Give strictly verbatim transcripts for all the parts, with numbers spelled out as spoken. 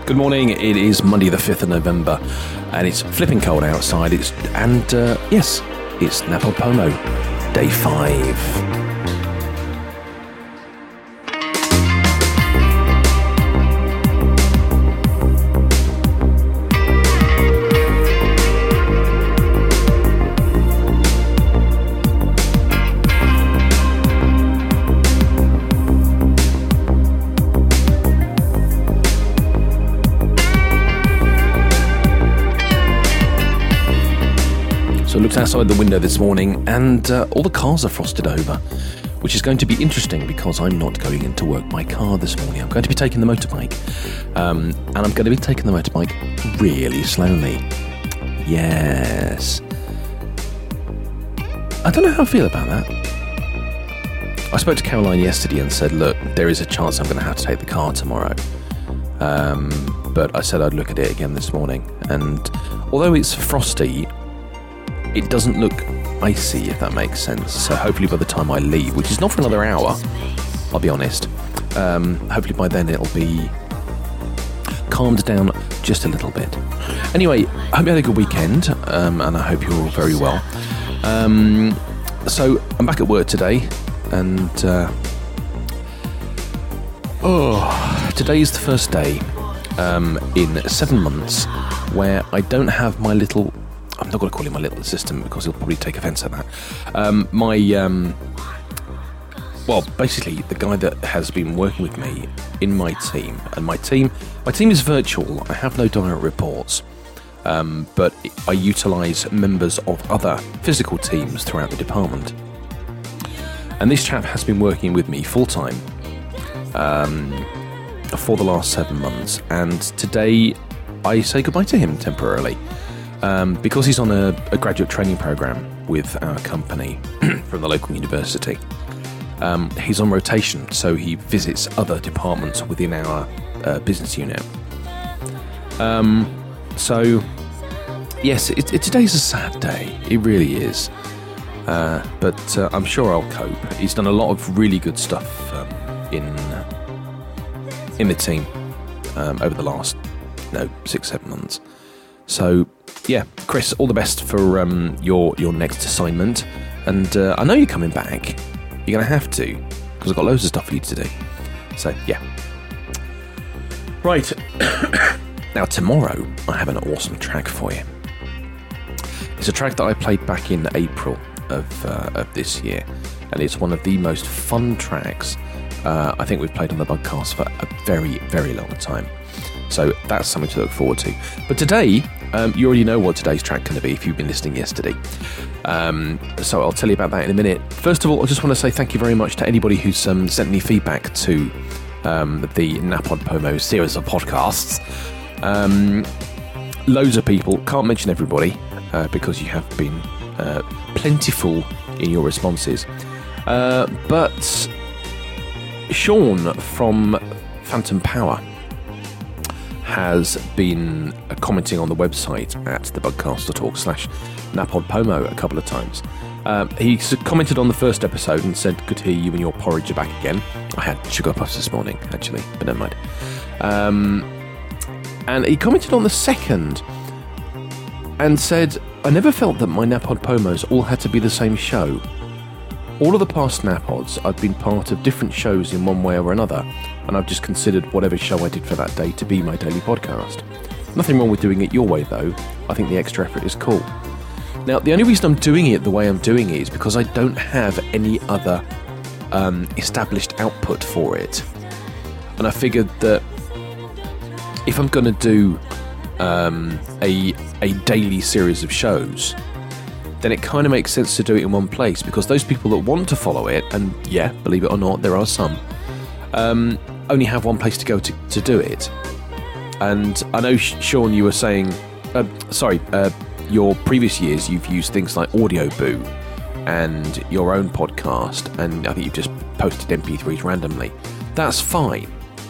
Good morning. It is Monday the fifth of November and it's flipping cold outside. It's and uh, yes, it's NaPodPoMo Day five. So I looked outside the window this morning and uh, all the cars are frosted over, which is going to be interesting because I'm not going into work by car this morning. I'm going to be taking the motorbike, um, and I'm going to be taking the motorbike really slowly. Yes. I don't know how I feel about that. I spoke to Caroline yesterday and said, look, there is a chance I'm going to have to take the car tomorrow. Um, but I said I'd look at it again this morning. And although it's frosty, it doesn't look icy, if that makes sense. So hopefully by the time I leave, which is not for another hour, I'll be honest, um, hopefully by then it'll be calmed down just a little bit. Anyway, I hope you had a good weekend, um, and I hope you're all very well. Um, so I'm back at work today, and uh, oh, today is the first day um, in seven months where I don't have my little... I'm not going to call him my little assistant because he'll probably take offence at that. Um, my, um, well, basically the guy that has been working with me in my team, and my team, my team is virtual. I have no direct reports, um, but I utilise members of other physical teams throughout the department. And this chap has been working with me full time um, for the last seven months, and today I say goodbye to him temporarily. Um, because he's on a, a graduate training program with our company from the local university. Um, he's on rotation, so he visits other departments within our uh, business unit. Um, so, yes, it, it, today's a sad day. It really is. Uh, but uh, I'm sure I'll cope. He's done a lot of really good stuff um, in in the team um, over the last, no, six, seven months. So, yeah, Chris, all the best for um, your your next assignment. And uh, I know you're coming back. You're going to have to, because I've got loads of stuff for you to do. So, yeah. Right. Now, tomorrow, I have an awesome track for you. It's a track that I played back in April of, uh, of this year. And it's one of the most fun tracks uh, I think we've played on the podcast for a very, very long time. So that's something to look forward to. But today, um, you already know what today's track's going to be if you've been listening yesterday. Um, so I'll tell you about that in a minute. First of all, I just want to say thank you very much to anybody who's um, sent me feedback to um, the NaPodPoMo series of podcasts. Um, loads of people, can't mention everybody, uh, because you have been uh, plentiful in your responses. Uh, but Sean from Phantom Power has been commenting on the website at thebugcast.org slash NaPodPoMo a couple of times. Um, he commented on the first episode and said, good to hear you and your porridge are back again. I had sugar puffs this morning, actually, but never mind. Um, and he commented on the second and said, I never felt that my NaPodPoMos all had to be the same show. All of the past NaPods, I've been part of different shows in one way or another, and I've just considered whatever show I did for that day to be my daily podcast. Nothing wrong with doing it your way, though. I think the extra effort is cool. Now, the only reason I'm doing it the way I'm doing it is because I don't have any other um, established output for it. And I figured that if I'm going to do um, a, a daily series of shows, then it kind of makes sense to do it in one place, because those people that want to follow it, and yeah, believe it or not, there are some, um, only have one place to go to, to do it. And I know, Sean, you were saying, uh, sorry, uh, your previous years you've used things like Audioboo and your own podcast, and I think you've just posted M P threes randomly. That's fine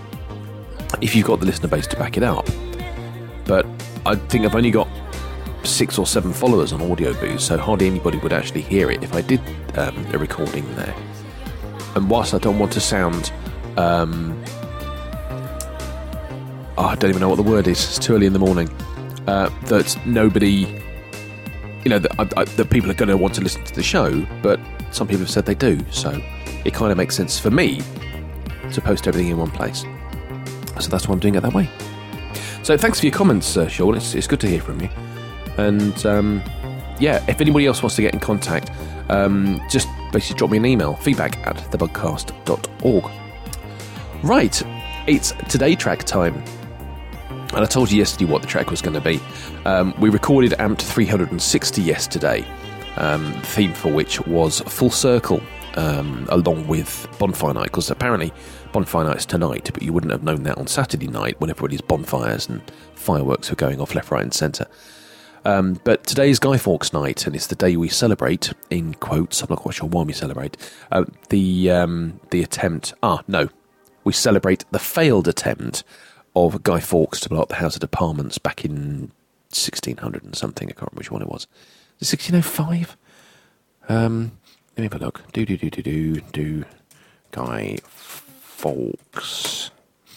if you've got the listener base to back it up. But I think I've only got six or seven followers on Audioboo, so hardly anybody would actually hear it if I did um, a recording there. And whilst I don't want to sound um, oh, I don't even know what the word is. It's too early in the morning. Uh, that nobody, you know, that, I, I, that people are going to want to listen to the show, but some people have said they do. So it kind of makes sense for me to post everything in one place. So that's why I'm doing it that way. So thanks for your comments, uh, Sean. It's, it's good to hear from you. And um, yeah, if anybody else wants to get in contact, um, just basically drop me an email, feedback at the bugcast dot org. Right, it's Today Track time. And I told you yesterday what the track was going to be. Um, we recorded A M P three sixty yesterday, um, the theme for which was Full Circle, um, along with Bonfire Night, because apparently Bonfire Night's tonight, but you wouldn't have known that on Saturday night when everybody's bonfires and fireworks were going off left, right and centre. Um, but today's Guy Fawkes night, and it's the day we celebrate, in quotes, I'm not quite sure why we celebrate, uh, the um, the attempt, ah, no, we celebrate the failed attempt of Guy Fawkes to blow up the House of Parliaments back in sixteen hundred and something, I can't remember which one it was. Is it sixteen oh five? Um, let me have a look. Do, do, do, do, do, do, Guy Fawkes.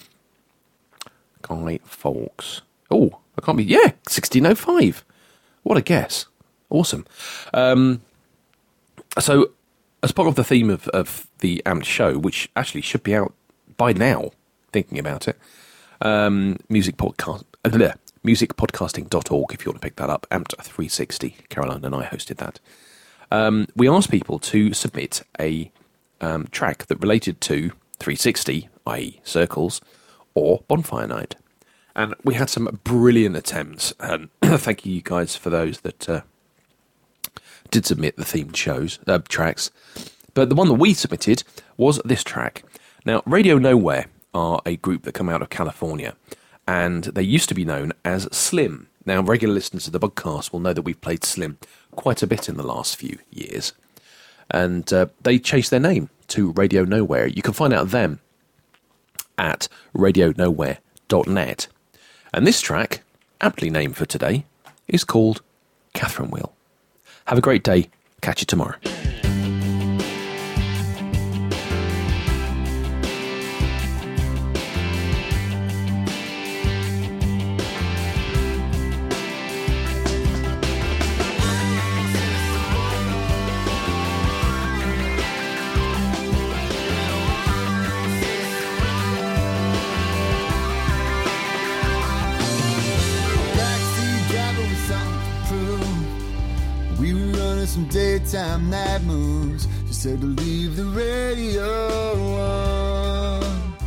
Guy Fawkes. Oh, I can't be, yeah, sixteen oh five. What a guess. Awesome. Um, so, as part of the theme of, of the A M P show, which actually should be out by now, thinking about it, um, music podcast, uh, bleh, music podcasting dot org, if you want to pick that up, A M P three sixty, Caroline and I hosted that. Um, we asked people to submit a um, track that related to three sixty, that is circles, or Bonfire Night. And we had some brilliant attempts, and thank you guys for those that uh, did submit the themed shows, uh, tracks. But the one that we submitted was this track. Now, Radio Nowhere are a group that come out of California, and they used to be known as Slim. Now, regular listeners of the Bugcast will know that we've played Slim quite a bit in the last few years. And uh, they changed their name to Radio Nowhere. You can find out them at radio nowhere dot net. And this track, aptly named for today, is called Catherine Wheel. Have a great day. Catch you tomorrow. Some daytime night moves. She said to leave the radio on.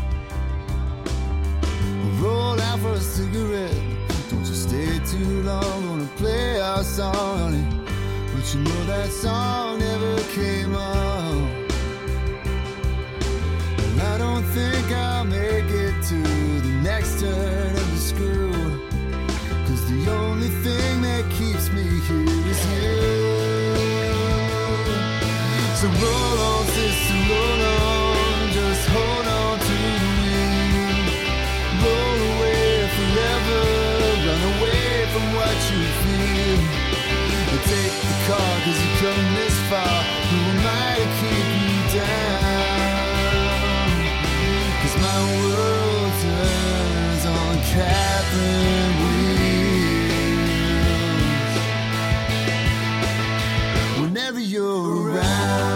Roll out for a cigarette. Don't you stay too long. Gonna play our song, honey. But you know that song never came on. And I don't think I'll make it to the next turn of the screw. Cause the only thing that keeps me here is you. So roll on, sister, roll on, just hold on to the wheel. Roll away forever, run away from what you feel. And take the car, cause you come this far, who am I to keep you down? Cause my world turns on Catherine wheels. Whenever you're around.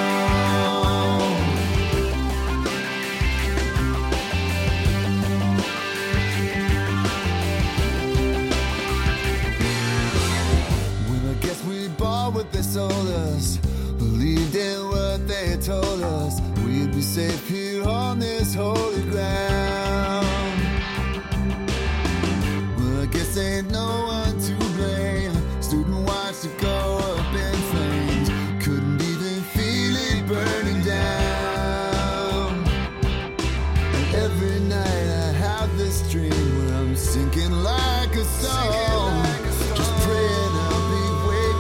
What they sold us, believed in what they told us, we'd be safe here on this holy ground. Well, I guess ain't no one to blame. Student watched it go up in flames, couldn't even feel it burning down. And every night I have this dream where I'm sinking like a song, just praying I'll be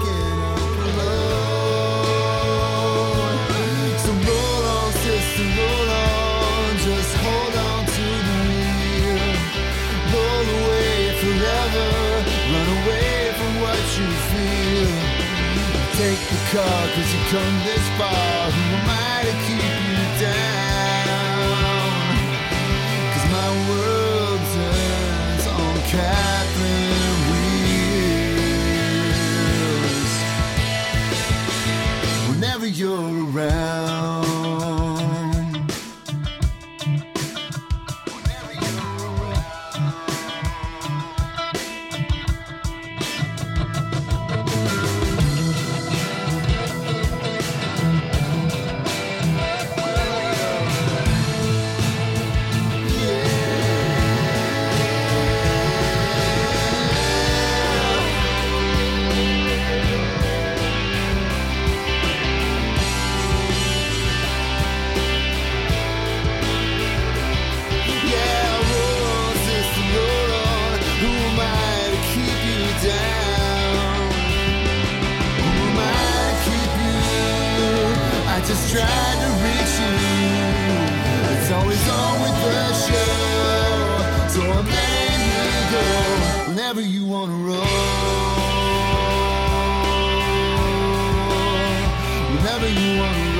roll on, just hold on to the wheel. Roll away forever, run away from what you feel. Take the car, cause you come this far, who am I to keep you down? Cause my world turns just trying to reach you. It's always on with the show, so I'm letting you go whenever you wanna roll. Whenever you wanna roll.